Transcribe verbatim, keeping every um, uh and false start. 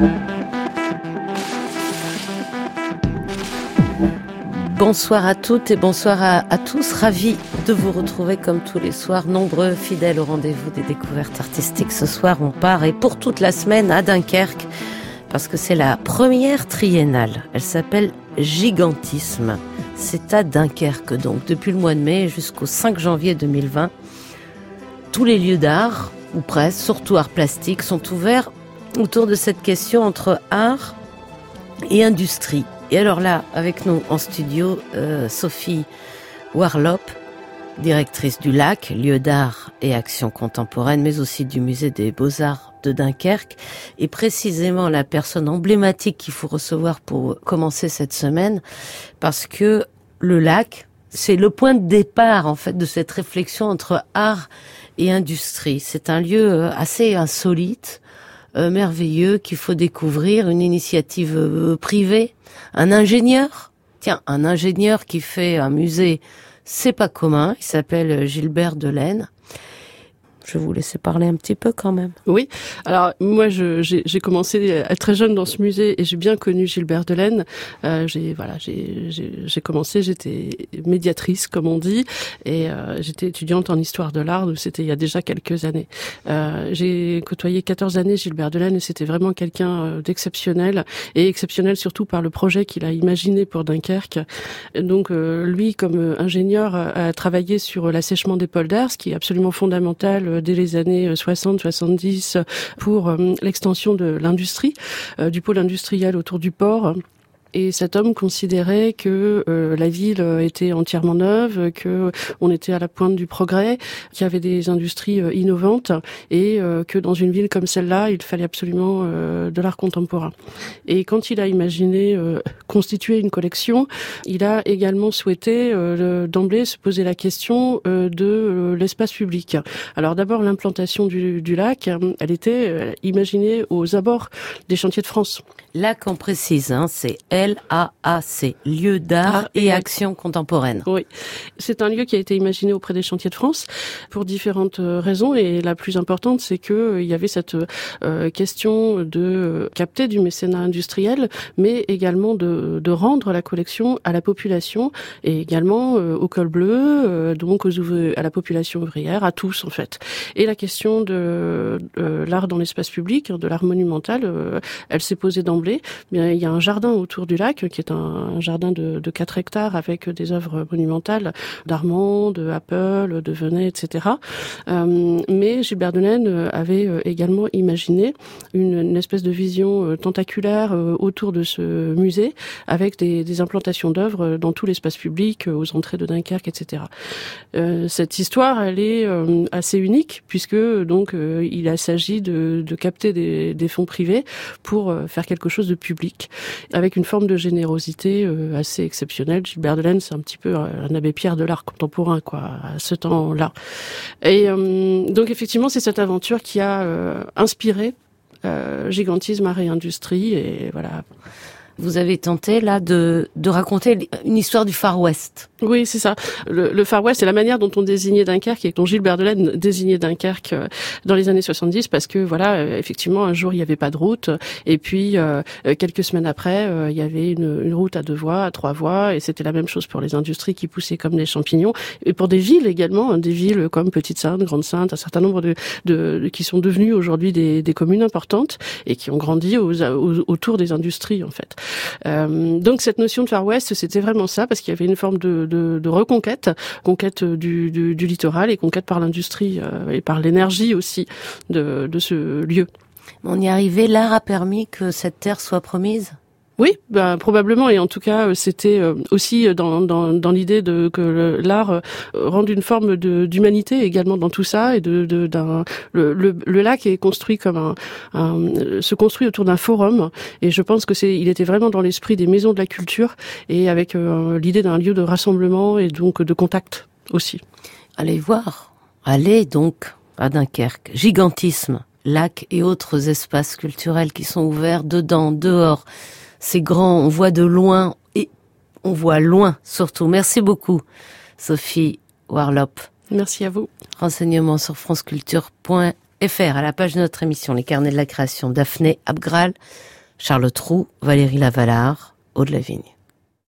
Bonsoir à toutes et bonsoir à, à tous. Ravi de vous retrouver comme tous les soirs, nombreux fidèles au rendez-vous des découvertes artistiques. Ce soir, on part et pour toute la semaine à Dunkerque, parce que c'est la première triennale. Elle s'appelle Gigantisme. C'est à Dunkerque, donc, depuis le mois de mai jusqu'au cinq janvier deux mille vingt. Tous les lieux d'art, ou presque, surtout art plastique, sont ouverts autour de cette question entre art et industrie. Et alors là, avec nous en studio, euh, Sophie Warlop, directrice du Lac, lieu d'art et action contemporaine, mais aussi du musée des Beaux-Arts de Dunkerque, et précisément la personne emblématique qu'il faut recevoir pour commencer cette semaine, parce que le Lac, c'est le point de départ, en fait, de cette réflexion entre art et industrie. C'est un lieu assez insolite, euh, merveilleux, qu'il faut découvrir, une initiative euh, privée. Un ingénieur, tiens, un ingénieur qui fait un musée, c'est pas commun, il s'appelle Gilbert Delaine. Je vais vous laisser parler un petit peu quand même. Oui, alors moi je, j'ai, j'ai commencé à être très jeune dans ce musée et j'ai bien connu Gilbert Delaine. Euh, j'ai voilà, j'ai, j'ai, j'ai commencé, j'étais médiatrice comme on dit, et euh, j'étais étudiante en histoire de l'art. Donc c'était il y a déjà quelques années. Euh, j'ai côtoyé quatorze années Gilbert Delaine et c'était vraiment quelqu'un d'exceptionnel et exceptionnel surtout par le projet qu'il a imaginé pour Dunkerque. Donc euh, lui comme ingénieur a travaillé sur l'assèchement des polders, ce qui est absolument fondamental dès les années soixante soixante-dix pour euh, l'extension de l'industrie, euh, du pôle industriel autour du port. Et cet homme considérait que euh, la ville était entièrement neuve, que on était à la pointe du progrès, qu'il y avait des industries euh, innovantes et euh, que dans une ville comme celle-là, il fallait absolument euh, de l'art contemporain. Et quand il a imaginé euh, constituer une collection, il a également souhaité euh, d'emblée se poser la question euh, de euh, l'espace public. Alors d'abord, l'implantation du, du lac, elle était euh, imaginée aux abords des chantiers de France. Lac, on précise, hein, c'est L A A C, lieu d'art et, et action contemporaine. Oui, c'est un lieu qui a été imaginé auprès des chantiers de France pour différentes raisons et la plus importante, c'est que euh, il y avait cette euh, question de capter du mécénat industriel, mais également de, de rendre la collection à la population et également euh, au col bleu, euh, donc aux ouvriers, à la population ouvrière, à tous en fait. Et la question de euh, l'art dans l'espace public, de l'art monumental, euh, elle s'est posée d'emblée. Bien, il y a un jardin autour du lac qui est un, un jardin de, de quatre hectares avec des œuvres monumentales d'Armand, de Apple, de Venet, et cetera. Euh, mais Gilbert Delaine avait également imaginé une, une espèce de vision tentaculaire autour de ce musée avec des, des implantations d'œuvres dans tout l'espace public, aux entrées de Dunkerque, et cetera. Euh, cette histoire, elle est euh, assez unique puisque donc euh, il s'agit de, de capter des, des fonds privés pour euh, faire quelque chose de public, avec une forme de générosité euh, assez exceptionnelle. Gilbert Delaine, c'est un petit peu un abbé Pierre de l'art contemporain, quoi, à ce temps-là. Et euh, donc effectivement, c'est cette aventure qui a euh, inspiré euh, Gigantisme, art et industrie, et voilà. Vous avez tenté là de, de raconter une histoire du Far West. Oui, c'est ça. Le, le Far West, c'est la manière dont on désignait Dunkerque et dont Gilbert Delaine désignait Dunkerque dans les années soixante-dix, parce que voilà, effectivement, un jour il n'y avait pas de route, et puis euh, quelques semaines après, euh, il y avait une, une route à deux voies, à trois voies, et c'était la même chose pour les industries qui poussaient comme des champignons, et pour des villes également, des villes comme Petite-Sainte, Grande-Sainte, un certain nombre de, de, de qui sont devenues aujourd'hui des, des communes importantes et qui ont grandi aux, aux, autour des industries en fait. Euh, donc cette notion de Far West, c'était vraiment ça, parce qu'il y avait une forme de, de, de reconquête, conquête du, du, du littoral et conquête par l'industrie euh, et par l'énergie aussi de, de ce lieu. On y est arrivé, l'art a permis que cette terre soit promise ? Oui, bah, probablement, et en tout cas, c'était aussi dans, dans, dans l'idée de que l'art rende une forme de, d'humanité également dans tout ça, et de, de d'un le, le, le lac est construit comme un, un se construit autour d'un forum, et je pense que c'est il était vraiment dans l'esprit des maisons de la culture et avec euh, l'idée d'un lieu de rassemblement et donc de contact aussi. Allez voir, allez donc à Dunkerque, Gigantisme, lac et autres espaces culturels qui sont ouverts dedans, dehors. C'est grand, on voit de loin et on voit loin surtout. Merci beaucoup, Sophie Warlop. Merci à vous. Renseignements sur franceculture point F R, à la page de notre émission Les Carnets de la Création, Daphné Abgral, Charles Trou, Valérie Lavallard, Aude Lavigne.